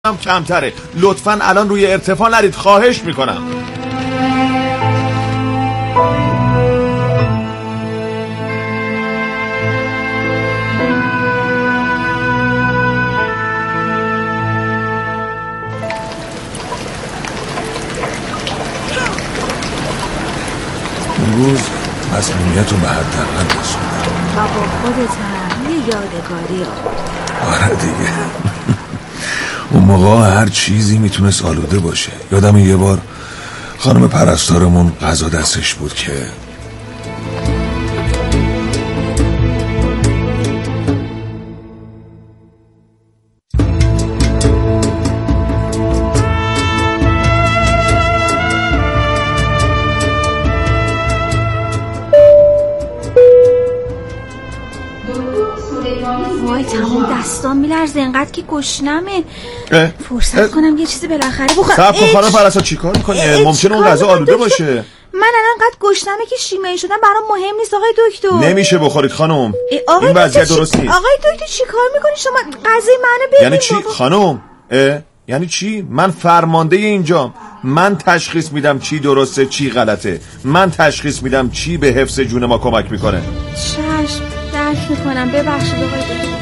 کمتره. لطفاً الان روی ارتفاع نرید، خواهش میکنم. امروز مسئولیت رو به حداقل رسوندم. بابا خودت هم یه یادگاری ها. آره دیگه. اون موقع هر چیزی میتونست آلوده باشه. یادم یه بار خانم پرستارمون غذا دستش بود که وای تمام دستام میلرزه اینقدر که گشنمه. فرصت کنم یه چیزی بالاخره بخورم. صبر کن خانم پرستار، چیکار میکنی؟ ممکنه اون غذا آلوده باشه. من الان انقدر گشنمه که شیمیایی شدن برام مهم نیست آقای دکتر. نمیشه بخورید خانم. این وضعیت درست نیست. آقای دکتر چیکار میکنی شما؟ غذای منو ببین. یعنی چی خانم؟ یعنی چی؟ من فرمانده اینجام. من تشخیص میدم چی درسته چی غلطه. من تشخیص میدم چی به حفظ جون ما کمک میکنه. چشم درک میکنم. ببخشید آقای دکتر.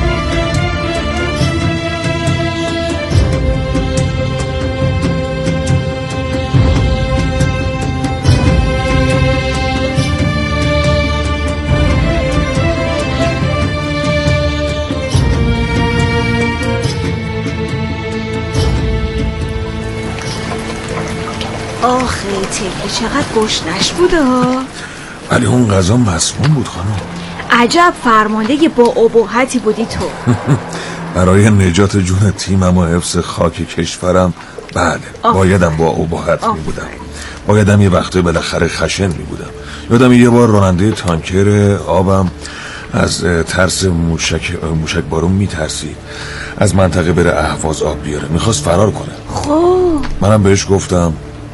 آخه تکه چقدر گشنش بوده ها. ولی اون غذا مسموم بود خانم. عجب فرمانده با ابهتی بودی تو. برای نجات جون تیمم و حفظ خاک کشورم بله بایدم با ابهت می بودم. بایدم یه وقته بالاخره خشن می بودم. یادم یه بار راننده تانکر آبم از ترس موشک بارون می ترسید. از منطقه بره اهواز آب بیاره، میخواست فرار کنه. خب منم بهش گفتم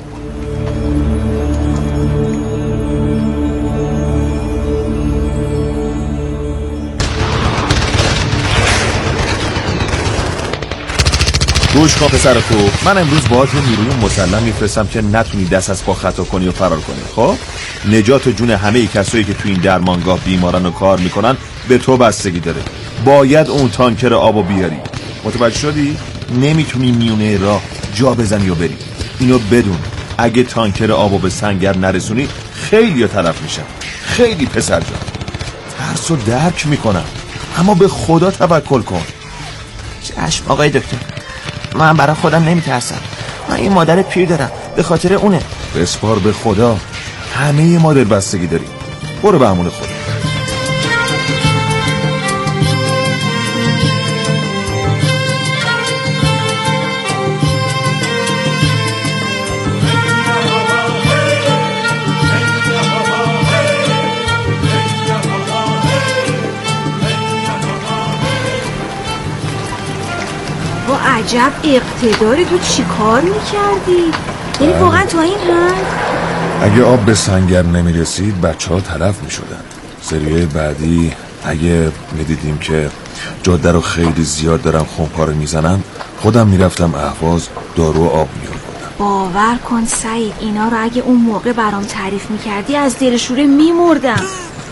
گوش کن پسر خوب، من امروز باهات نیروی مسلح میفرستم که نتونی دست از پا خطا کنی و فرار کنی. خب نجات جون همه کسایی که تو این درمانگاه بیمارن و کار میکنن به تو بستگی داره. باید اون تانکر آبو بیاری. متوجه شدی؟ نمیتونی میونه راه جا بزنی و بری. اینو بدون، اگه تانکر آبو به سنگر نرسونی خیلی تلف میشن. خیلی پسر جان، ترسو درک میکنم، اما به خدا توکل کن. چشم آقای دکتر، من برای خودم نمیترسم. من یه مادر پیر دارم، به خاطر اونه. بسپار به خدا، همه ما دلبستگی داریم. برو به امون خدا. عجب اقتداری، تو چی کار میکردی؟ یعنی واقعا تو این حد؟ اگه آب به سنگر نمیرسید بچه ها تلف میشدن. سریه بعدی اگه میدیدیم که جاده رو خیلی زیاد دارن خونپاره میزنن، خودم میرفتم اهواز دارو و آب میاوردم. باور کن سعید، اینا رو اگه اون موقع برام تعریف میکردی از دل شوره میمردم.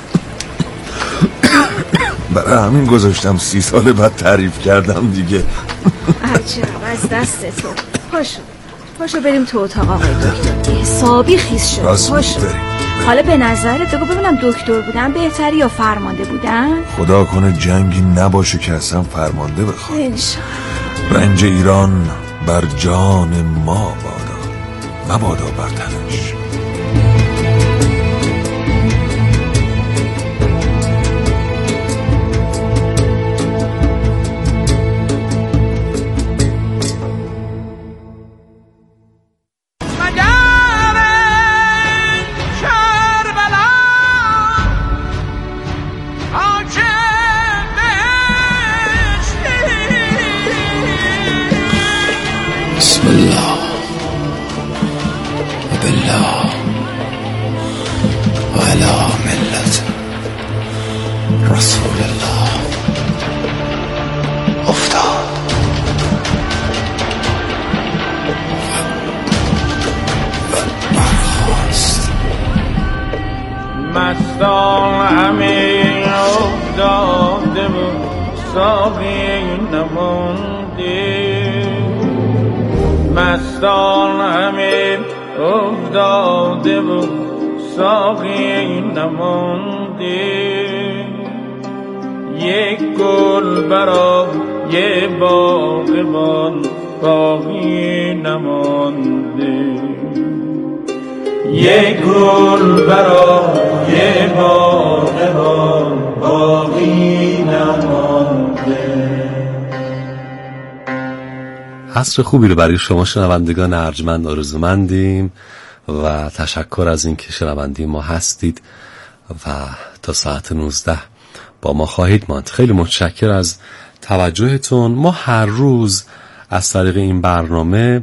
برای همین گذاشتم 30 سال بعد تعریف کردم دیگه. عجب از دست تو. پاشو بریم تو اتاق آقای دکتر. حسابی خیس شد. پاشو بریم. حالا به نظرت بگو ببینم دکتر بودن بهتری یا فرمانده بودن؟ خدا کنه جنگی نباشه که اصلا فرمانده بخواد. انشالله. رنج ایران بر جان ما بادا، مبادا بر تنش. بسم الله و بالله و علی ملت رسول الله. افتاد مستان همه افتاده و ساقی نمانده مستان همه افتاده و ساقی نمانده یک گل برای باغبان باقی نمانده یک گل برای باغبان باقی نمانده. عصر خوبی رو برای شما شنوندگان ارجمند آرزومندیم و تشکر از این که شنونده ما هستید و تا ساعت 19 با ما خواهید ماند. خیلی متشکر از توجهتون. ما هر روز از طریق این برنامه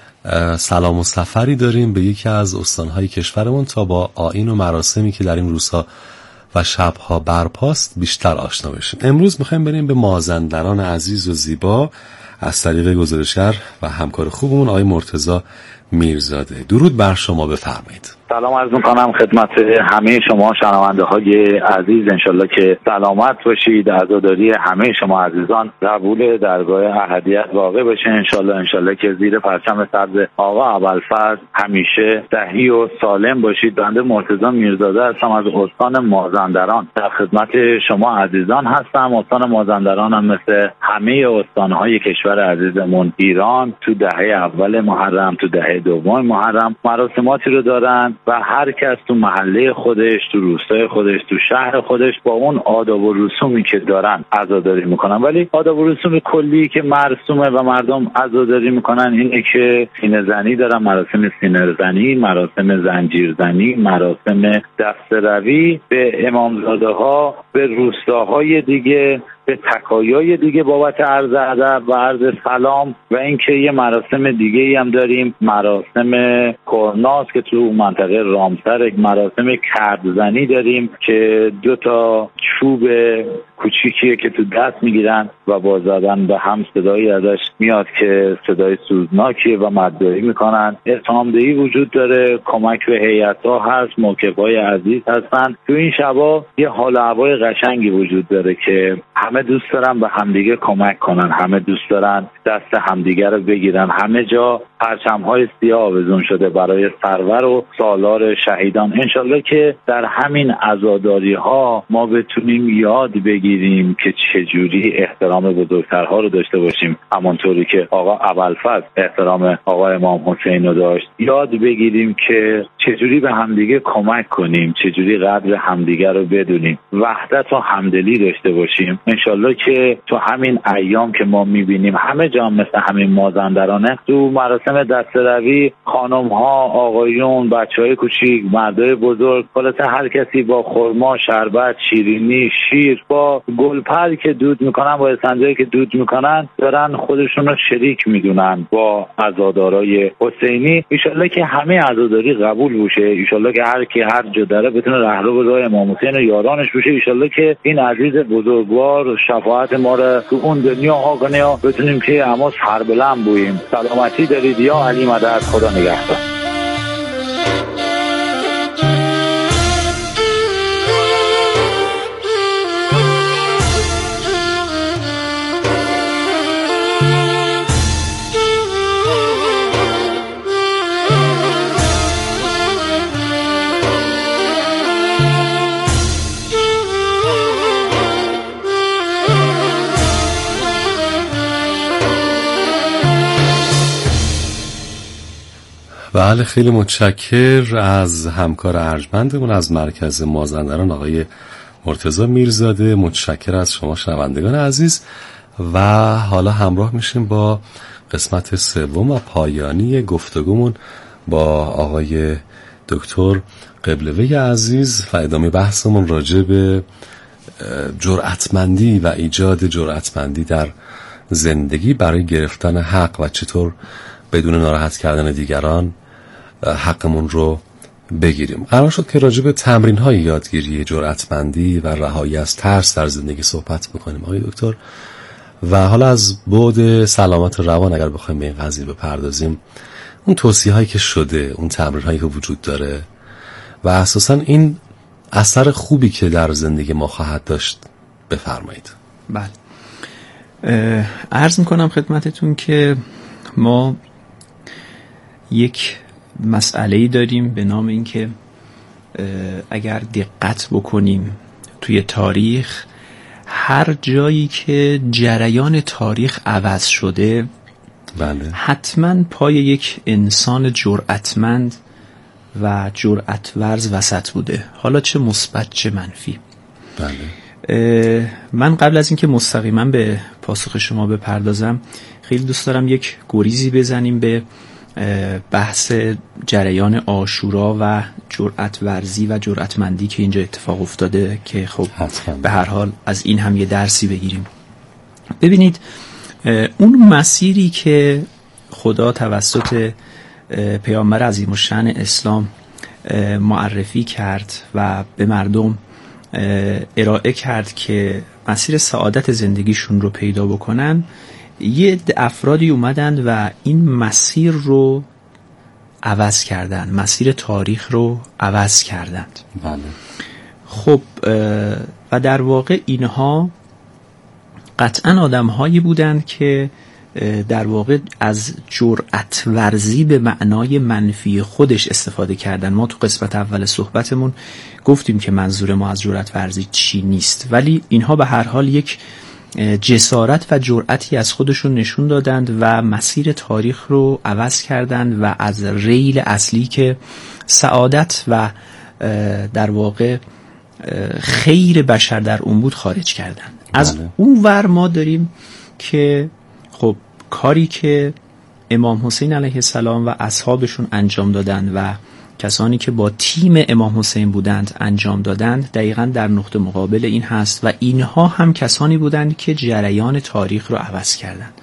سلام و سفری داریم به یکی از استانهای کشورمون تا با آیین و مراسمی که در این روزها و شبها برپاست بیشتر آشنا بشیم. امروز میخوایم بریم به مازندران عزیز و زیبا از طریق گزارشگر و همکار خوبمون آقای مرتضی میرزاده. درود بر شما، بفرمایید. سلام عرض می‌کنم خدمت همه شما شنونده های عزیز، انشالله که سلامت باشید. عزاداری همه شما عزیزان قبول درگاه احدیت واقع بشه انشالله که زیر پرچم سبز آقا ابوالفضل همیشه صحیح و سالم باشید. بنده مرتضی میرزاده هستم از استان مازندران، در خدمت شما عزیزان هستم. استان مازندران هم مثل همه استانهای کشور عزیزمون ایران تو دهه اول محرم، تو دهه دوم محرم مراسماتی رو دارن و هر کس تو محله خودش، تو روستای خودش، تو شهر خودش با اون آداب و رسومی که دارن عزاداری میکنن. ولی آداب و رسوم کلی که مرسومه و مردم عزاداری میکنن اینه که سینه زنی دارن، مراسم سینه زنی، مراسم زنجیر زنی، مراسم دسته‌روی به امامزاده ها، به روستاهای دیگه، به تکایای دیگه بابت عرض ادب و عرض سلام. و اینکه یه مراسم دیگه ای هم داریم، مراسم کرناس که تو منطقه رامسر، مراسم کردزنی داریم که 2 تا چوب کوچیکیه که تو دست میگیرن و با زدن به هم صدایی ازش میاد که صدای سوزناکیه و مدعی میکنن. اتهامدهی وجود داره، کمک به هیئت‌ها هست، موکبای عزیز هستن. تو این شبا یه حال و هوای قشنگی وجود داره که همه دوست دارن به همدیگه کمک کنن، همه دوست دارن دست همدیگه رو بگیرن. همه جا پرچم‌های سیاه آویزون شده برای سرور و سالار شهیدان. انشالله که در همین عزاداری‌ها ما بتونیم یاد بگیریم که چجوری احترام بزرگترها رو داشته باشیم، همانطوری که آقا ابوالفضل احترام آقا امام حسین رو داشت. یاد بگیریم که چجوری به همدیگه کمک کنیم، چجوری قدر همدیگه رو بدونیم، وحدت و همدلی داشته باشیم. انشالله که تو همین ایام که ما میبینیم همه جا مثل همین مازندرانه، تو مراسم دسته‌روی خانم‌ها، آقایون، بچه‌های کوچیک، مردای بزرگ، خلاصه هر کسی با خرما، شربت، شیرینی، شیر، با گلپر که دود میکنن، با اسفنجایی که دود میکنن، دارن خودشون رو شریک میدونن با عزادارای حسینی. ان که همه عزاداری قبول بشه، ان که هر کی هر جا داره بتونه رهرو به راه امام حسین و یارانش بشه. ان که این عزیز بزرگوار شفاعت ما رو تو اون دنیا ها کنه و بتونیم که اما سربلند بویم. سلامتی دارید یا علی مدد. خدا نگهدار. بله، خیلی متشکر از همکار ارجمندمون از مرکز مازندران آقای مرتضی میرزاده. متشکر از شما شنوندگان عزیز و حالا همراه میشیم با قسمت سوم و پایانی گفتگومون با آقای دکتر قبلوی عزیز و ادامه بحثمون راجع به جرأتمندی و ایجاد جرأتمندی در زندگی برای گرفتن حق و چطور بدون ناراحت کردن دیگران حقمون رو بگیریم. قرار شد که راجع به تمرین‌های یادگیری جرأتمندی و رهایی از ترس در زندگی صحبت بکنیم آقای دکتر. و حالا از بعد سلامت روان اگر بخوایم به این قضیه بپردازیم، اون توصیه‌هایی که شده، اون تمرین‌هایی که وجود داره و اساساً این اثر خوبی که در زندگی ما خواهد داشت بفرمایید. بله، عرض میکنم خدمتتون که ما یک مسئله‌ای داریم به نام این که اگر دقت بکنیم توی تاریخ، هر جایی که جریان تاریخ عوض شده بله. حتما پای یک انسان جرأتمند و جرأت ورز وسط بوده، حالا چه مثبت چه منفی. بله. من قبل از اینکه مستقیما به پاسخ شما بپردازم، خیلی دوست دارم یک گریزی بزنیم به بحث جریان عاشورا و جرأت ورزی و جرأتمندی که اینجا اتفاق افتاده، که خب به هر حال از این هم یه درسی بگیریم. ببینید، اون مسیری که خدا توسط پیامبر عظیم‌الشأن اسلام معرفی کرد و به مردم ارائه کرد که مسیر سعادت زندگیشون رو پیدا بکنن، یه افرادی اومدند و این مسیر رو عوض کردن، مسیر تاریخ رو عوض کردند. بله. خب و در واقع اینها قطعا آدم‌هایی بودند که در واقع از جرأت ورزی به معنای منفی خودش استفاده کردن. ما تو قسمت اول صحبتمون گفتیم که منظور ما از جرأت ورزی چی نیست، ولی اینها به هر حال یک جسارت و جرأتی از خودشون نشون دادند و مسیر تاریخ رو عوض کردند و از ریل اصلی که سعادت و در واقع خیر بشر در اون بود خارج کردند. از اون ور ما داریم که خب کاری که امام حسین علیه السلام و اصحابشون انجام دادند و کسانی که با تیم امام حسین بودند انجام دادند، دقیقاً در نقطه مقابل این هست و اینها هم کسانی بودند که جریان تاریخ رو عوض کردند.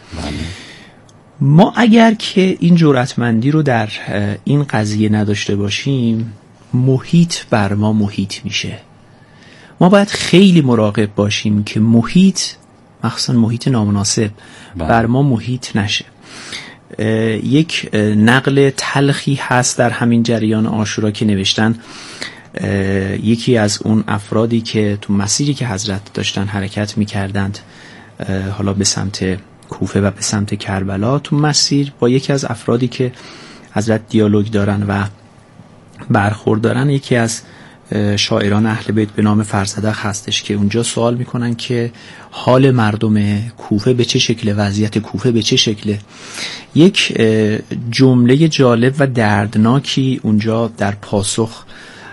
ما اگر که این جرأتمندی رو در این قضیه نداشته باشیم، محیط بر ما محیط میشه. ما باید خیلی مراقب باشیم که محیط، مخصوصا محیط نامناسب، بر ما محیط نشه. یک نقل تلخی هست در همین جریان عاشورا که نوشتن یکی از اون افرادی که تو مسیری که حضرت داشتن حرکت می‌کردند، حالا به سمت کوفه و به سمت کربلا، تو مسیر با یکی از افرادی که حضرت دیالوگ دارن و برخورد دارن، یکی از شاعران اهل بیت به نام فرزدق هستش که اونجا سوال میکنن که حال مردم کوفه به چه شکله، وضعیت کوفه به چه شکله. یک جمله جالب و دردناکی اونجا در پاسخ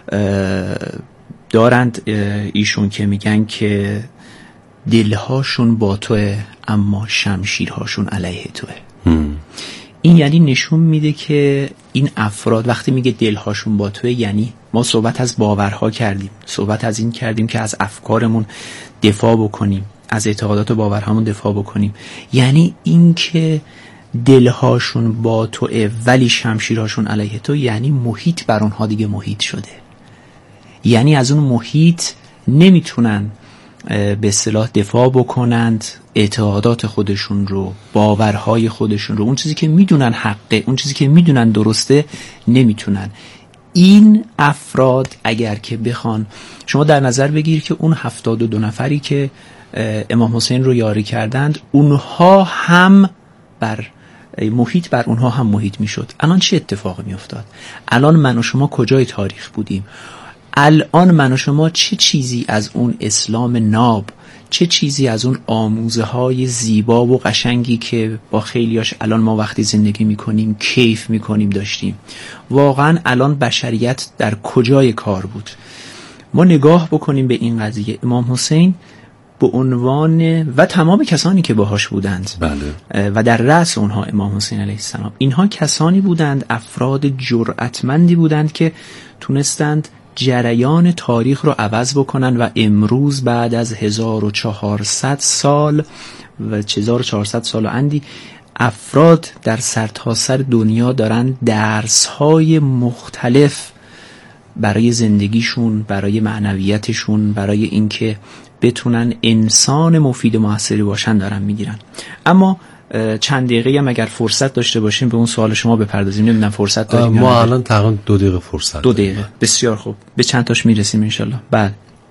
دارند ایشون که میگن که دلهاشون با توه اما شمشیرهاشون علیه توه. این یعنی نشون میده که این افراد وقتی میگه دلهاشون با توه، یعنی ما صحبت از باورها کردیم، صحبت از این کردیم که از افکارمون دفاع بکنیم، از اعتقادات و باورهامون دفاع بکنیم، یعنی این که دلهاشون با توه ولی شمشیرهاشون علیه تو، یعنی محیط بر اونها دیگه محیط شده، یعنی از اون محیط نمیتونن به اصطلاح دفاع بکنند، اعتقادات خودشون رو، باورهای خودشون رو، اون چیزی که میدونن حقه، اون چیزی که میدونن درسته، نمیتونن. این افراد اگر که بخوان، شما در نظر بگیر که اون 72 نفری که امام حسین رو یاری کردند، اونها هم محیط بر اونها هم محیط میشد. الان چه اتفاقی میافتاد؟ الان من و شما کجای تاریخ بودیم؟ الان من و شما چه چیزی از اون اسلام ناب، چه چیزی از اون آموزه های زیبا و قشنگی که با خیلیاش الان ما وقتی زندگی میکنیم کیف میکنیم داشتیم؟ واقعا الان بشریت در کجای کار بود؟ ما نگاه بکنیم به این قضیه. امام حسین به عنوان و تمام کسانی که باهاش بودند، بله. و در رأس اونها امام حسین علیه السلام، اینها کسانی بودند، افراد جرأتمندی بودند که تونستند جریان تاریخ رو عوض بکنن و امروز بعد از 1400 سال و 1400 سال و اندی افراد در سرتاسر دنیا دارن درس‌های مختلف برای زندگیشون، برای معنویتشون، برای اینکه بتونن انسان مفید و موثری باشن دارن میگیرن. اما چند دقیقه هم اگر فرصت داشته باشیم به اون سوال شما بپردازیم. نمیدونم فرصت داریم؟ ما الان تقریبا 2 دقیقه فرصت 2 دقیقه. بسیار خوب، به چند تاش میرسیم انشالله. بله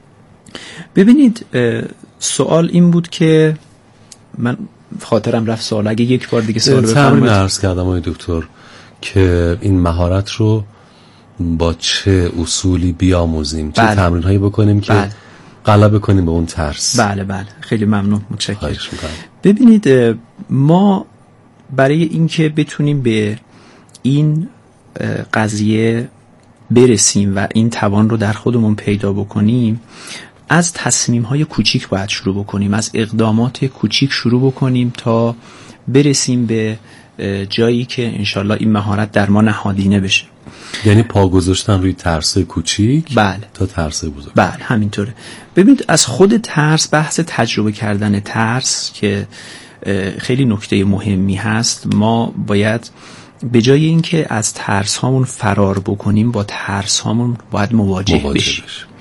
ببینید، سوال این بود که من خاطرم رفت سوال، اگه یک بار دیگه سوال بفرمایید. عرض کردم آقای دکتر که این مهارت رو با چه اصولی بیاموزیم، چه تمرین‌هایی بکنیم که غلبه کنیم به اون ترس. بله خیلی ممنون، متشکرم. ببینید، ما برای اینکه بتونیم به این قضیه برسیم و این توان رو در خودمون پیدا بکنیم، از تصمیم‌های کوچیک باید شروع بکنیم، از اقدامات کوچیک شروع بکنیم تا برسیم به جایی که انشالله این مهارت در ما نهادینه بشه. یعنی پا گذاشتن روی ترس کوچیک تا ترس بزرگ. بله همینطوره. ببینید، از خود ترس، بحث تجربه کردن ترس که خیلی نکته مهمی هست، ما باید به جای اینکه از ترس هامون فرار بکنیم با ترس هامون باید مواجه بشیم.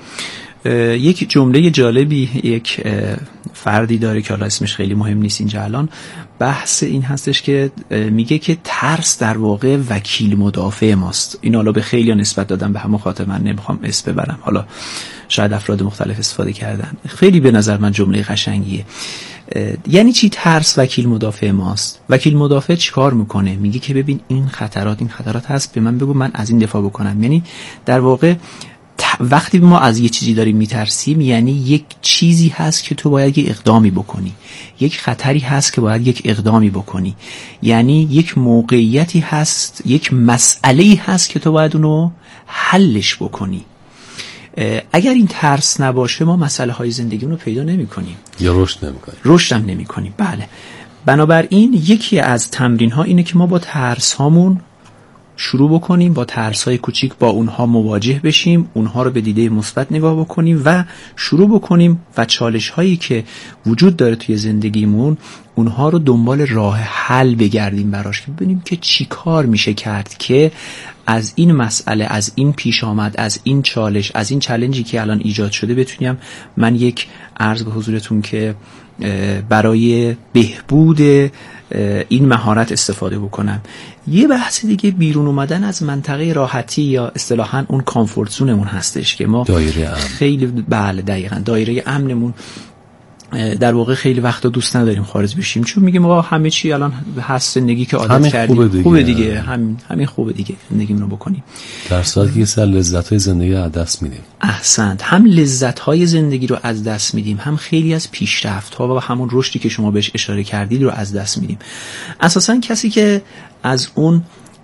یک جمله جالبی یک فردی داره که حالا اسمش خیلی مهم نیست اینجا الان، بحث این هستش که میگه که ترس در واقع وکیل مدافع ماست. این حالا به خیلی ها نسبت دادم، به همون خاطر من نمیخوام اسم ببرم، حالا شاید افراد مختلف استفاده کردن. خیلی به نظر من جمله قشنگیه. یعنی چی ترس وکیل مدافع ماست؟ وکیل مدافع چی کار میکنه؟ میگه که ببین این خطرات هست، به من بگو من از این دفاع بکنم. یعنی در واقع وقتی ما از یه چیزی داریم میترسیم، یعنی یک چیزی هست که تو باید یک اقدامی بکنی، یک خطری هست که باید یک اقدامی بکنی، یعنی یک موقعیتی هست، یک مسئله‌ای هست که تو باید اونو حلش بکنی. اگر این ترس نباشه ما مسئله های زندگی رو پیدا نمی کنیم یا رشد هم نمی کنیم. بله، بنابراین یکی از تمرین ها اینه که ما با ترس هامون شروع بکنیم، با ترس‌های کوچیک با اونها مواجه بشیم، اونها رو به دیده مثبت نگاه بکنیم و شروع بکنیم و چالش‌هایی که وجود داره توی زندگیمون اونها رو دنبال راه حل بگردیم براش، که ببینیم که چی کار میشه کرد که از این مسئله، از این پیش آمد، از این چالش، از این چالنجی که الان ایجاد شده بتونیم من یک عرض به حضورتون که برای بهبود این مهارت استفاده بکنم. یه بحث دیگه بیرون اومدن از منطقه راحتی یا اصطلاحاً اون کامفورت زونمون هستش که ما دایره امن. خیلی بله دقیقاً دایره امنمون در واقع خیلی وقتا دوست نداریم خارج بشیم، چون میگیم آقا همه چی الان هست، زندگی که عادت کردیم خوبه دیگه، همین خوبه دیگه، زندگیمون رو بکنیم. در صورتی که سر لذت‌های زندگی رو از دست میدیم. احسنت، هم لذت‌های زندگی رو از دست میدیم، هم خیلی از پیشرفت‌ها و همون رشدی که شما بهش اشاره کردید رو از دست میدیم. اساساً کسی که از اون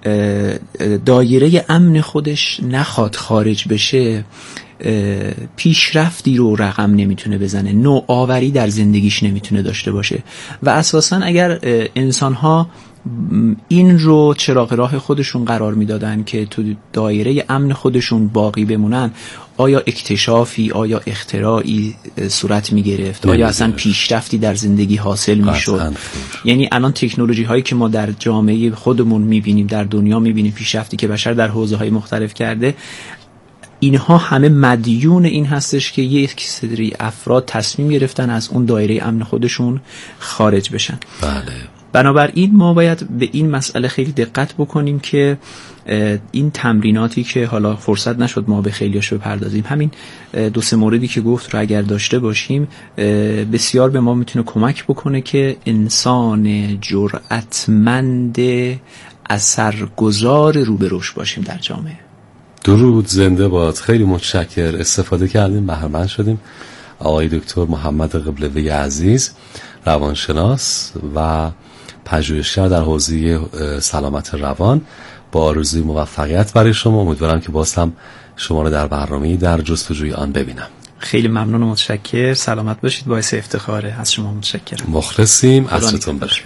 دایره امن خودش نخواد خارج بشه پیشرفتی رو رقم نمیتونه بزنه، نوآوری در زندگیش نمیتونه داشته باشه. و اساساً اگر انسان‌ها این رو چراغ راه خودشون قرار میدادن که تو دایره امن خودشون باقی بمونن، آیا اکتشافی، آیا اختراعی صورت میگرفت، آیا اصلا پیشرفتی در زندگی حاصل میشد؟ یعنی الان تکنولوژی هایی که ما در جامعه خودمون میبینیم، در دنیا میبینیم، پیشرفتی که بشر در حوزه های مختلف کرده، اینها همه مدیون این هستش که یک سری افراد تصمیم گرفتن از اون دایره امن خودشون خارج بشن. بله. بنابراین ما باید به این مسئله خیلی دقت بکنیم که این تمریناتی که حالا فرصت نشد ما به خیلیاش بپردازیم، همین 2-3 موردی که گفت رو اگر داشته باشیم بسیار به ما میتونه کمک بکنه که انسان جرأتمند اثرگذار رو به رشد باشیم در جامعه. درود، زنده باد. خیلی متشکر، استفاده کردیم، بهره‌مند شدیم. آقای دکتر محمد قبلوی عزیز، روانشناس و پژوهشگر در حوزه سلامت روان، با آرزوی موفقیت برای شما. امیدوارم که باز هم شما رو در برنامه‌ای در جستجوی آن ببینم. خیلی ممنون و متشکر، سلامت باشید، باعث افتخاره، از شما متشکرم. مخلصیم، عصرتون بخیر.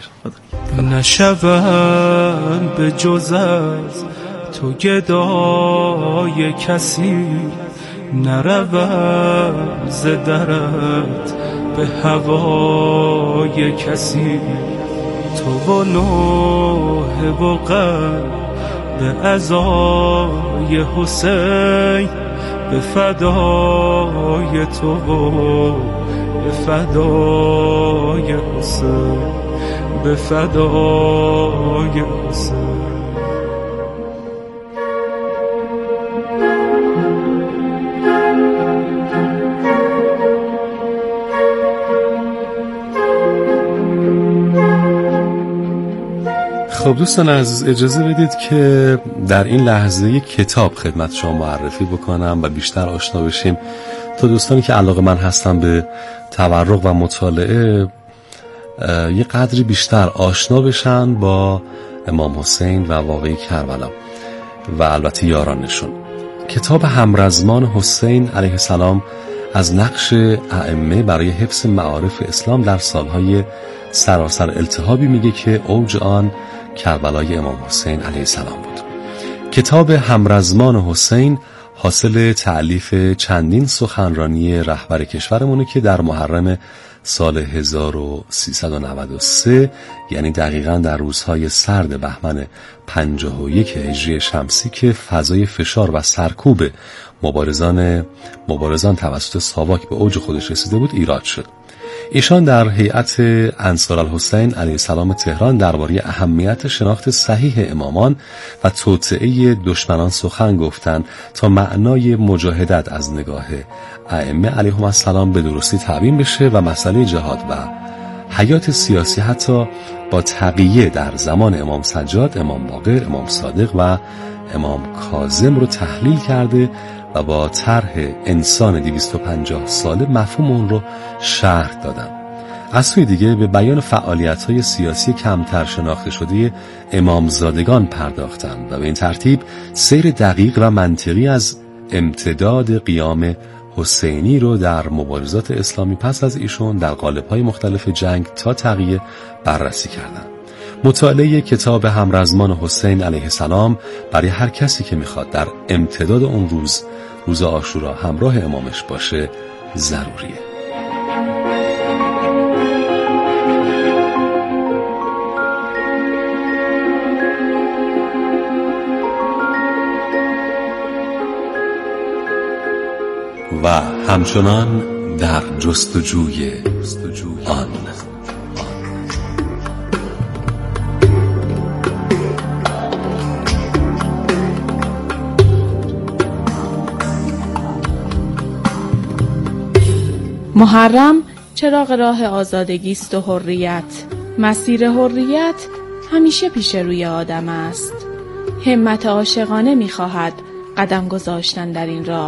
نشود به جز از تو گدای کسی، نروم ز درت به هوای کسی، تو و نوح و قلب به عزای حسین، به فدای تو و به فدای حسین، به فدای حسین. خب دوستان عزیز، اجازه بدید که در این لحظه یک کتاب خدمت شما معرفی بکنم و بیشتر آشنا بشیم تا دوستانی که علاقه‌مند هستن به تورق و مطالعه یه قدری بیشتر آشنا بشن با امام حسین و واقعه کربلا و البته یارانشون. کتاب همرزمان حسین علیه السلام از نقش ائمه برای حفظ معارف اسلام در سالهای سراسر التهابی میگه که اوج آن کربلای امام حسین علیه السلام بود. کتاب همرزمان حسین حاصل تألیف چندین سخنرانی رهبر کشورمونه که در محرم سال 1393 یعنی دقیقاً در روزهای سرد بهمن 51 هجری شمسی که فضای فشار و سرکوب مبارزان توسط ساواک به اوج خودش رسیده بود ایراد شد. ایشان در هیئت انصارالحسین علیه السلام تهران درباره اهمیت شناخت صحیح امامان و توطئه دشمنان سخن گفتند تا معنای مجاهدت از نگاه ائمه علیهم السلام به درستی تبیین بشه و مسئله جهاد و حیات سیاسی حتی با تقیه در زمان امام سجاد، امام باقر، امام صادق و امام کاظم رو تحلیل کرده و با طرح انسان 250 ساله مفهوم اون رو شرح دادن. از سوی دیگه به بیان فعالیت‌های سیاسی کمتر شناخته شده امامزادگان پرداختند و به این ترتیب سیر دقیق و منطقی از امتداد قیام حسینی رو در مبارزات اسلامی پس از ایشون در قالب‌های مختلف جنگ تا تقیه بررسی کردند. مطالعه کتاب همرزمان حسین علیه السلام برای هر کسی که میخواد در امتداد اون روز عاشورا همراه امامش باشه ضروریه. و همچنان در جستجوی آن محرم چراغ راه آزادگی است و حریت. مسیر حریت همیشه پیش روی آدم است. همت عاشقانه می‌خواهد قدم گذاشتن در این راه.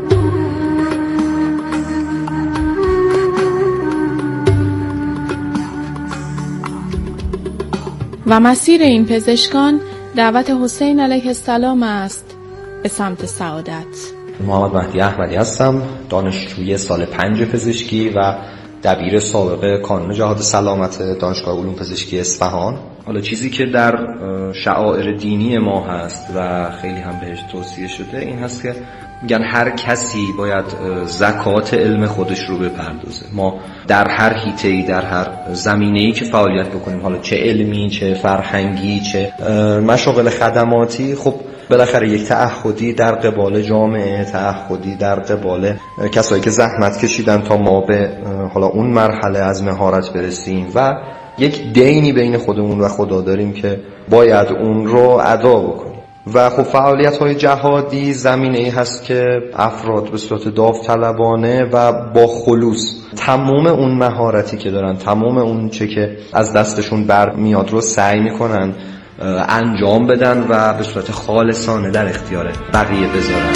و مسیر این پزشکان دعوت حسین علیه السلام است به سمت سعادت. محمد مهدی احمدی هستم، دانشجوی سال 5 پزشکی و دبیر سابق کانون جهاد سلامت دانشگاه علوم پزشکی اصفهان. حالا چیزی که در شعائر دینی ما هست و خیلی هم بهش توصیه شده این هست که میگن هر کسی باید زکات علم خودش رو بپردازه. ما در هر حیطه‌ای، در هر زمینه‌ای که فعالیت بکنیم، حالا چه علمی، چه فرهنگی، چه مشاغل خدماتی، خب بالاخره یک تعهدی در قبال جامعه، تعهدی در قبال کسایی که زحمت کشیدن تا ما به حالا اون مرحله از مهارت برسیم و یک دینی بین خودمون و خدا داریم که باید اون رو ادا بکنیم. و خب فعالیت‌های جهادی زمینه‌ای هست که افراد به صورت داوطلبانه و با خلوص تمام اون مهارتی که دارن، تمام اون چه که از دستشون برمیاد رو سعی میکنن انجام بدن و به صورت خالصانه در اختیار بقیه بذارن.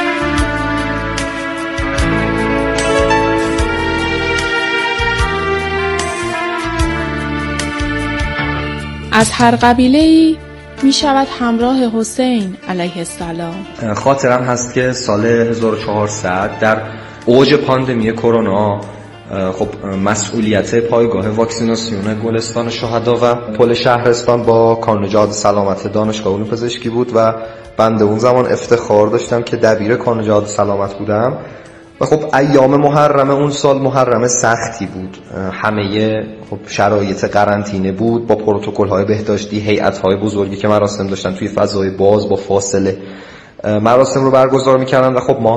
از هر قبیله‌ای می شود همراه حسین علیه السلام. خاطرم هست که سال 1400 در اوج پاندمی کرونا خب مسئولیت پایگاه واکسیناسیون گلستان شهدا و پل شهرستان با کانون جهاد سلامت دانشگاه علوم پزشکی بود و بنده اون زمان افتخار داشتم که دبیر کانون جهاد سلامت بودم و خب ایام محرم اون سال محرم سختی بود. همه خب شرایط قرنطینه بود با پروتکل‌های بهداشتی، هیئت‌های بزرگی که مراسم داشتن توی فضای باز با فاصله مراسم رو برگزار می‌کردن و خب ما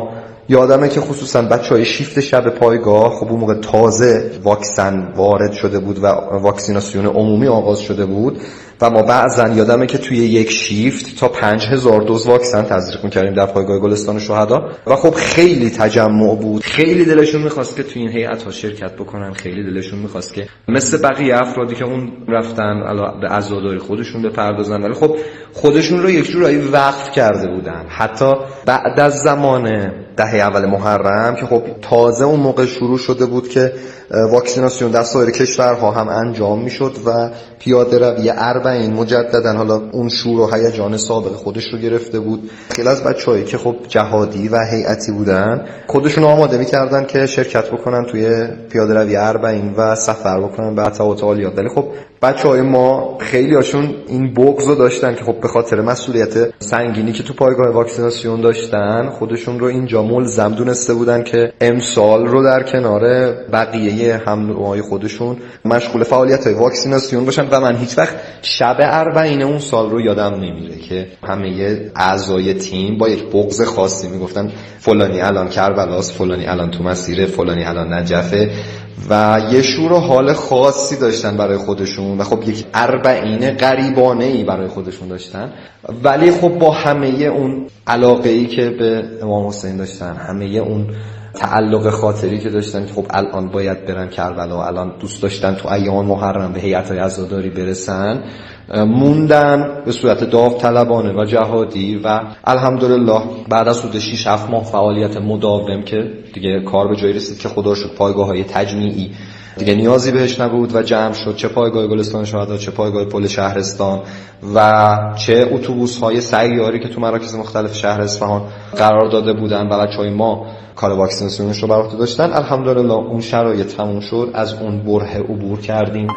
یادمه که خصوصا بچهای شیفت شب پایگاه، خب اون موقع تازه واکسن وارد شده بود و واکسیناسیون عمومی آغاز شده بود و ما بعضا یادمه که توی یک شیفت تا 5000 دوز واکسن تزریق می‌کردیم در پایگاه گلستان شهدا و خب خیلی تجمع بود. خیلی دلشون می‌خواست که توی این هیئت‌ها شرکت بکنن، خیلی دلشون می‌خواست که مثل بقیه افرادی که اون رفتن به عزاداری خودشون بپردازن، ولی خب خودشون رو یک جورایی وقف کرده بودن. حتی بعد از زمان دهه اول محرم که خب تازه اون موقع شروع شده بود که واکسیناسیون در سایر کشورها هم انجام میشد و پیاده روی اربعین مجددا حالا اون شور و هیجان سابق خودش رو گرفته بود. خیلی از بچه‌هایی که خب جهادی و هیئتی بودن خودشون آماده می‌کردن که شرکت بکنن توی پیاده روی اربعین و سفر بکنن به عطا و عالیات، ولی خب بچه‌های ما خیلی هاشون این بغض رو داشتن که خب به خاطر مسئولیت سنگینی که تو پایگاه واکسیناسیون داشتن خودشون رو اینجا ملزم دونسته بودن که امسال رو در کنار بقیه هم‌نوعای خودشون مشغول فعالیت‌های واکسیناسیون باشن. و من هیچ وقت شب اربعین اون سال رو یادم نمیره که همه اعضای تیم با یک بغض خاصی میگفتن فلانی الان کربلاست، فلانی الان تو مسیره، فلانی الان نجفه و یه شور و حال خاصی داشتن برای خودشون و خب یک اربعین غریبانه‌ای برای خودشون داشتن. ولی خب با همه اون علاقه‌ای که به امام حسین داشتن، همه اون تعلق خاطری که داشتن که خب الان باید برن کربلا و الان دوست داشتن تو ایام محرم به هیئت‌های عزاداری برسن، موندن به صورت داوطلبانه و جهادی و الحمدلله بعد از حدود 6-7 ماه فعالیت مداوم که دیگه کار به جایی رسید که خدا شکر پایگاه‌های تجمیعی دیگه نیازی بهش نبود و جمع شد، چه پایگاه گلستان شهدا، چه پایگاه پل شهرستان و چه اتوبوس‌های سیاری که تو مراکز مختلف شهر اصفهان قرار داده بودن و بچه‌های ما کار واکسیناسیونش رو بر عهده داشتن. الحمدلله اون شرایط تموم شد، از اون بره عبور کردیم.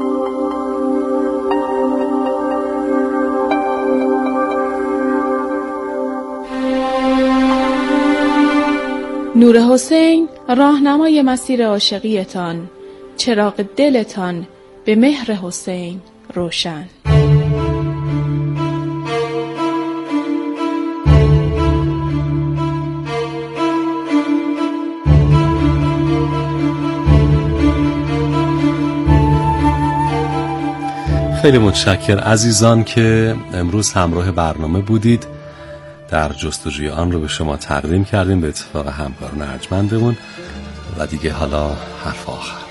نور حسین راهنمای مسیر عاشقیتان، چراغ دلتان به مهر حسین روشن. خیلی متشکر عزیزان که امروز همراه برنامه بودید. در جستجوی آن رو به شما تقدیم کردیم به اتفاق همکاران ارجمندمون و دیگه حالا حرف آخر.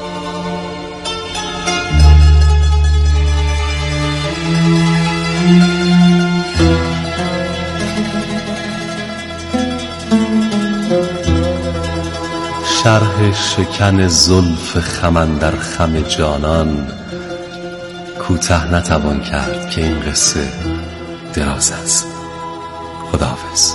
شرح شکن زلف خم اندر خم جانان، کوتاه نتوان کرد که این قصه دراز است. خداحافظ.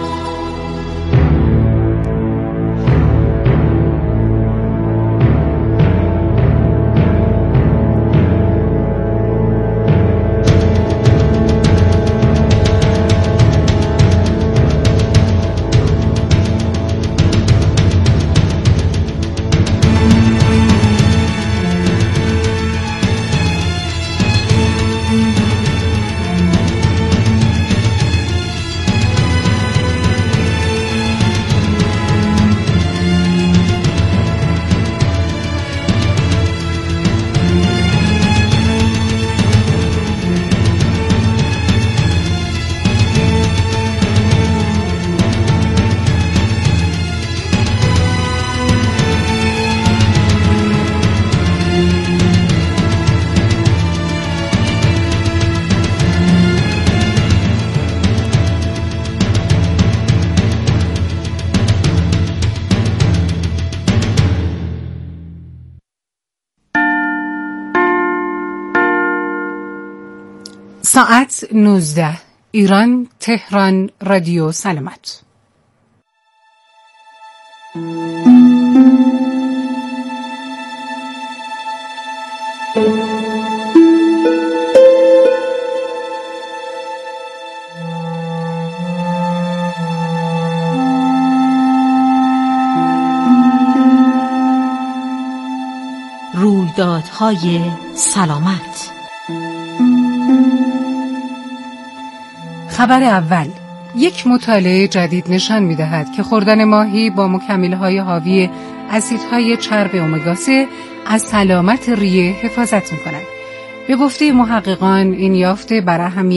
ساعت 19 ایران تهران رادیو سلامت. رویدادهای سلامت. خبر اول: یک مطالعه جدید نشان می‌دهد که خوردن ماهی با مکمل‌های حاوی اسیدهای چرب امگا 3 از سلامت ریه حفاظت می‌کند. به گفته محققان این یافته بر اهمیت